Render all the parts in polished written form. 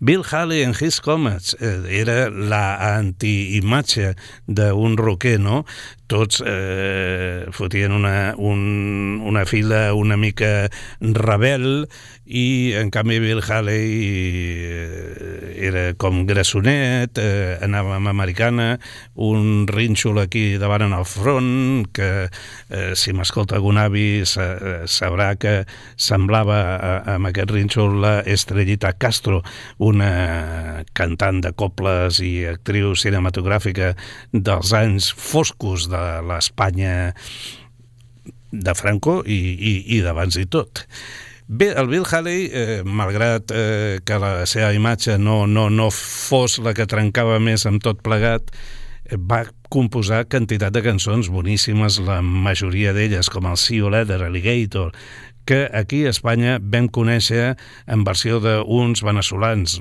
Bill Haley and His Comets era la antiimatge d'un rocker, no? Tots fotien una fila una mica rebel i en canvi Bill Haley era com grassonet, anava amb americana, un rínxol aquí davant en el front, que si m'escolta algun avi sabrà que semblava amb aquest rínxol la Estrellita Castro, una cantant de coples i actriu cinematogràfica dels anys foscos de l'Espanya de Franco i d'abans i tot. Bé, el Bill Haley, malgrat que la seva imatge no fos la que trencava més amb tot plegat, va composar quantitat de cançons boníssimes, la majoria d'elles, com el See You Later, Alligator, que aquí a Espanya vam conèixer en versió d'uns veneçolans,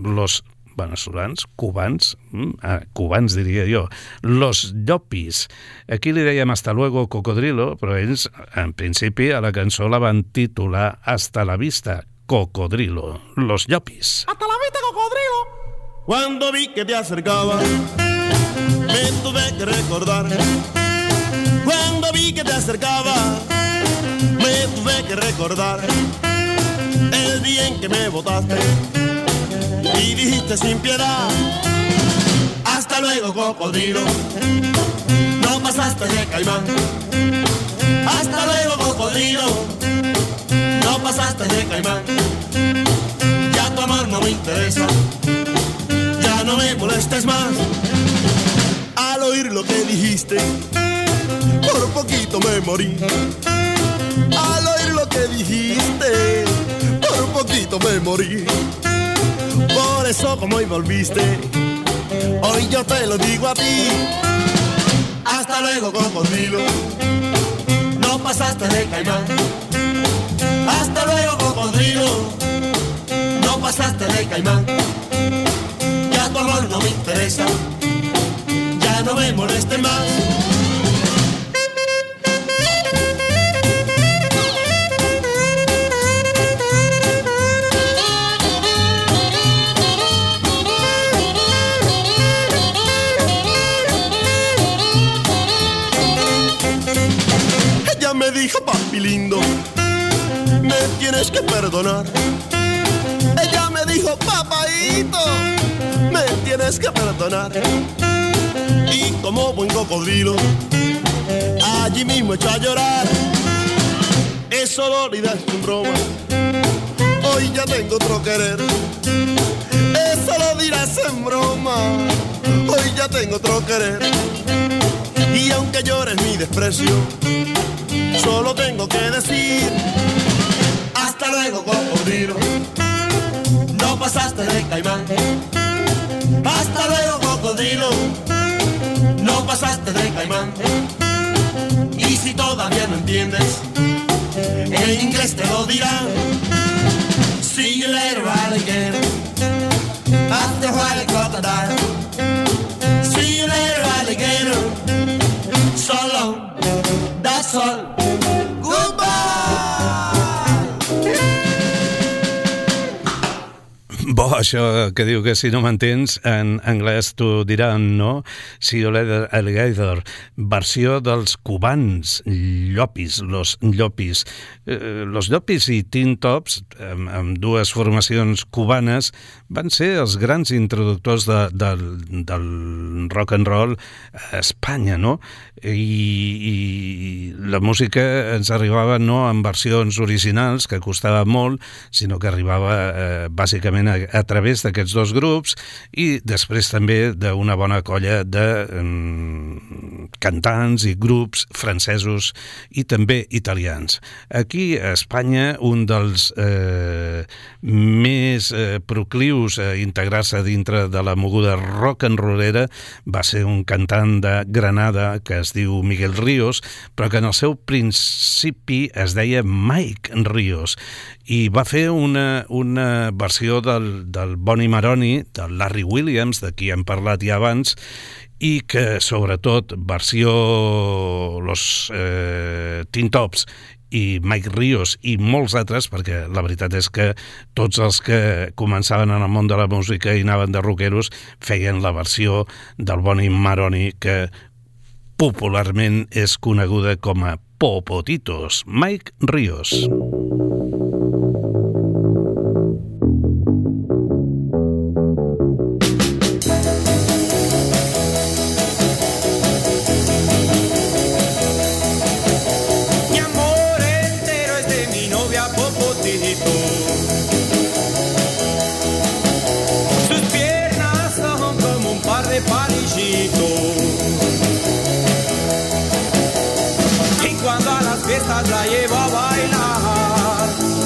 cubans diria jo, Los Llopis. Aquí li dèiem Hasta Luego Cocodrilo, però ells en principi a la cançó la van titular Hasta la Vista Cocodrilo, Los Llopis. Hasta la vista cocodrilo. Cuando vi que te acercaba me tuve que recordar. Cuando vi que te acercaba me tuve que recordar el día en que me botaste y dijiste sin piedad, hasta luego cocodrilo, no pasaste de caimán. Hasta luego cocodrilo, no pasaste de caimán. Ya tu amor no me interesa, ya no me molestes más. Al oír lo que dijiste, por poquito me morí. Al oír lo que dijiste, por poquito me morí. Por eso como hoy volviste, hoy yo te lo digo a ti. Hasta luego cocodrilo, no pasaste de caimán. Hasta luego cocodrilo, no pasaste de caimán. Ya tu amor no me interesa, ya no me moleste más. Me dijo, papi lindo, me tienes que perdonar. Ella me dijo, papaíto, me tienes que perdonar. Y como buen cocodrilo, allí mismo echó a llorar. Eso lo olvidas en broma, hoy ya tengo otro querer. Eso lo dirás en broma, hoy ya tengo otro querer. Y aunque llores mi desprecio, solo tengo que decir, hasta luego cocodrilo, no pasaste de caimán. Hasta luego cocodrilo, no pasaste de caimán. Y si todavía no entiendes, en inglés te lo dirán. See you later alligator, after a while crocodile. See you later alligator, so long, that's all. Bo, això que diu que si no m'entens, en anglès t'ho diran, no? See you later, alligator. Versió dels cubans, Llopis, Los Llopis. Los Llopis i Tin Tops, amb dues formacions cubanes, van ser els grans introductors del rock and roll a Espanya, no? I la música ens arribava no en versions originals, que costava molt, sinó que arribava bàsicament a través d'aquests dos grups i després també d'una bona colla de cantants i grups francesos i també italians. Aquí a Espanya un dels més proclius a integrar-se dintre de la moguda rock and rollera va ser un cantant de Granada que es diu Miguel Ríos, però que en el seu principi es deia Mike Ríos i va fer una versió del Bonnie Maroni, del Larry Williams, de qui hem parlat ja abans, i que sobretot versió Los Tin Tops i Mike Rios i molts altres, perquè la veritat és que tots els que començaven en el món de la música i anaven de rockeros feien la versió del Bonnie Maroney, que popularment és coneguda com a Popotitos. Mike Rios. La llevo a bailar.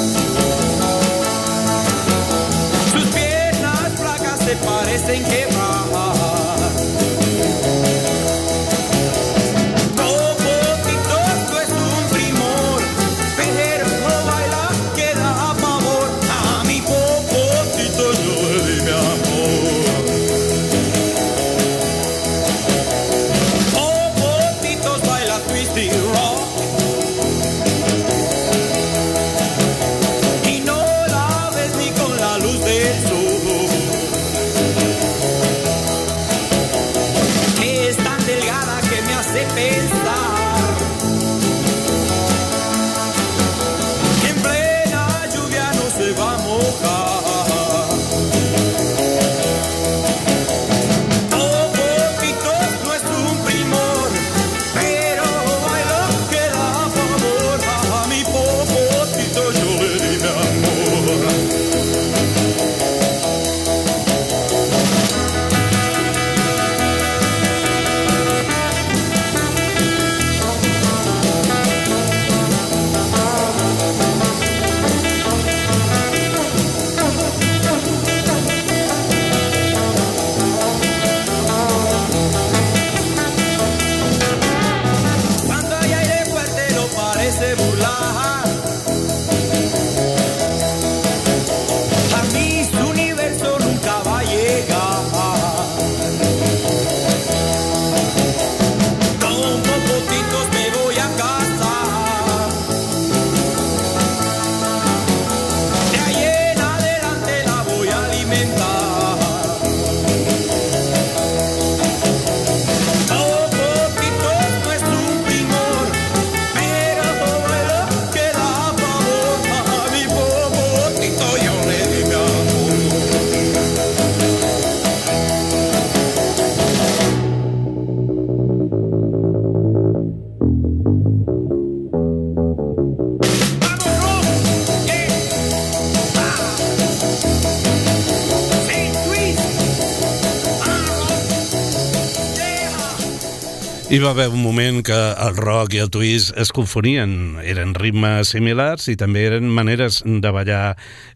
Sus piernas flacas se parecen quebrar. Popotitos no es un primor, pero no baila que da pavor. A mi Popotito yo le di mi amor. Popotitos baila twisty rock. Hi va haver un moment que el rock i el twist es confonien. Eren ritmes similars i també eren maneres de ballar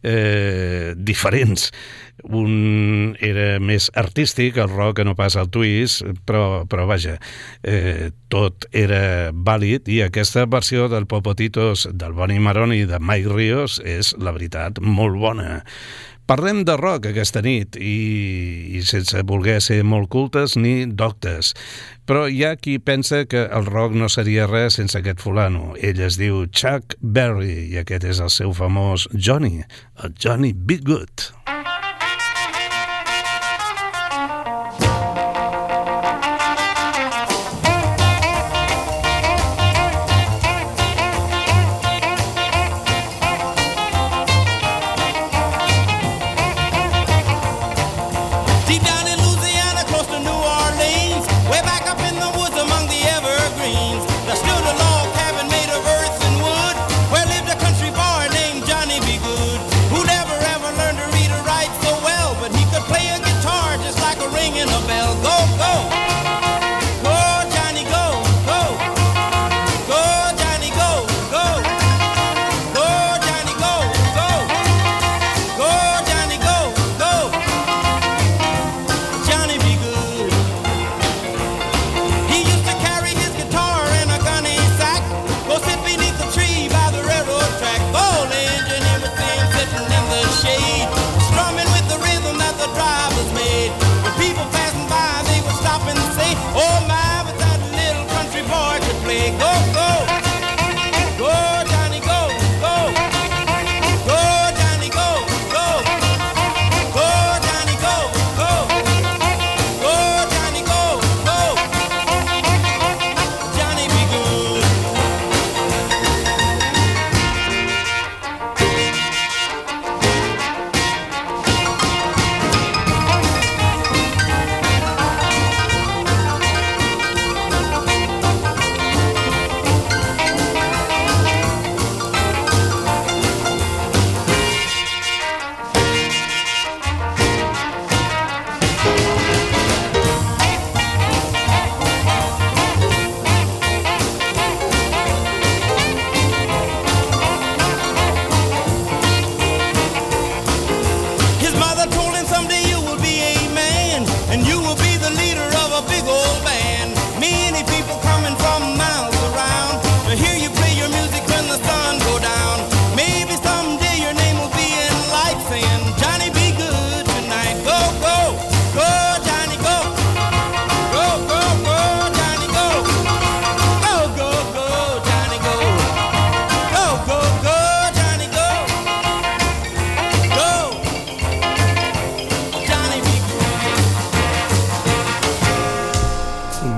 diferents. Un era més artístic, el rock, que no pas el twist, però vaja, tot era vàlid, i aquesta versió del Popotitos, del Bonnie Maroney i de Mike Rios és, la veritat, molt bona. Parlem de rock aquesta nit i sense voler ser molt cultes ni doctes, però hi ha qui pensa que el rock no seria res sense aquest fulano. Ell es diu Chuck Berry i aquest és el seu famós Johnny, el Johnny B. Goode. Who never ever learned to read or write.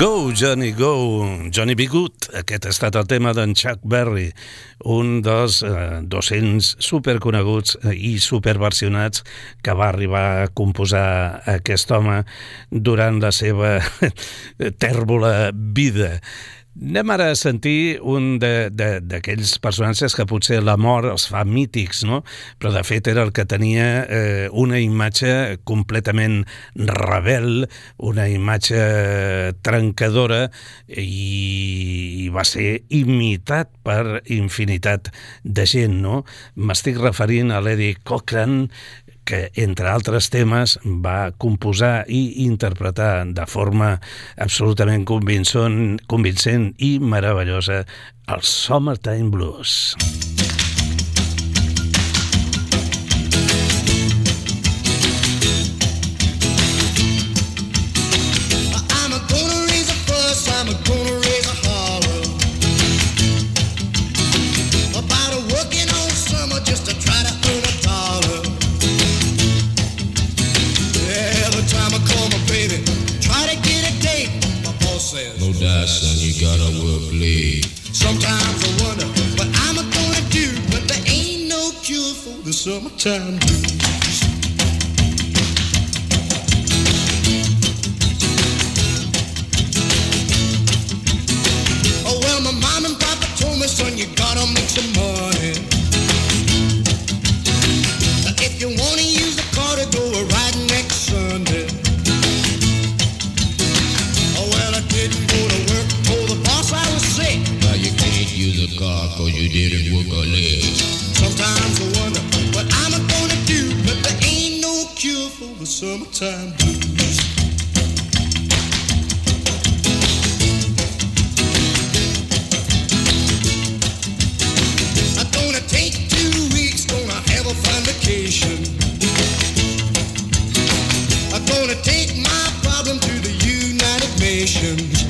Go, Johnny, go, Johnny B. Good. Aquest ha estat el tema d'en Chuck Berry, un dels 200 superconeguts i superversionats que va arribar a composar aquest home durant la seva tèrbola vida. Anem ara a sentir un d'aquells personatges que potser la mort els fa mítics, no? Però de fet era el que tenia una imatge completament rebel, una imatge trencadora i va ser imitat per infinitat de gent, no? M'estic referint a l'Eddie Cochran, que, entre altres temes, va composar i interpretar de forma absolutament convincent i meravellosa el Summertime Blues. Son, you gotta work late. Sometimes I wonder what I'm gonna do, but there ain't no cure for the summertime blues. Oh well, my mom and papa told me, son, you gotta make some money. If you wanna use the car to go a ride next Sunday. Oh well, I didn't go to work. I was sick. Now you can't use a car cause you didn't work a leg. Sometimes I wonder what I'm gonna do, but there ain't no cure for the summertime blues. I'm gonna take 2 weeks, gonna have a fine vacation. I'm gonna take my problem to the United Nations.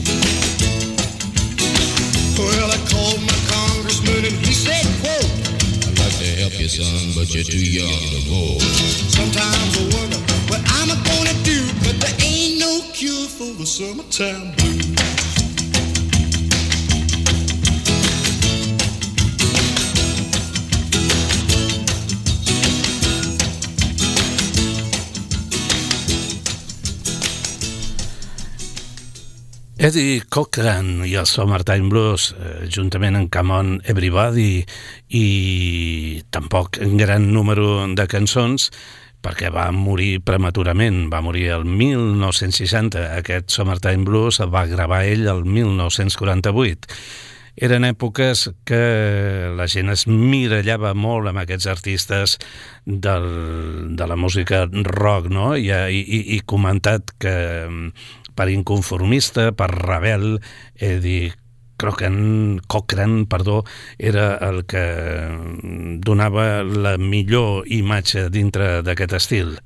Well, I called my congressman and he said, quote, I'd like to help you, son, but you're too young to vote. Sometimes I wonder what I'm gonna do, but there ain't no cure for the summertime blues. Eddie Cochran i el Summertime Blues, juntament amb Come On Everybody, i tampoc un gran número de cançons, perquè va morir prematurament, va morir el 1960. Aquest Summertime Blues el va gravar ell el 1948. Eren èpoques que la gent es mirallava molt amb aquests artistes de la música rock, no? I comentat que per inconformista, per rebel, Eddie Cochran, era el que donava la millor imatge dintre d'aquest estil.